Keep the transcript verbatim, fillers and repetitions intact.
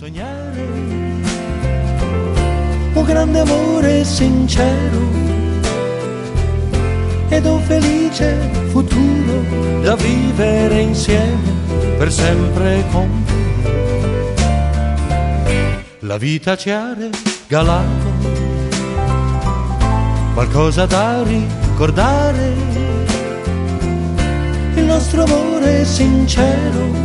sognare un grande amore sincero ed un felice futuro da vivere insieme per sempre con te. La vita ci ha regalato qualcosa da ricordare, il nostro amore sincero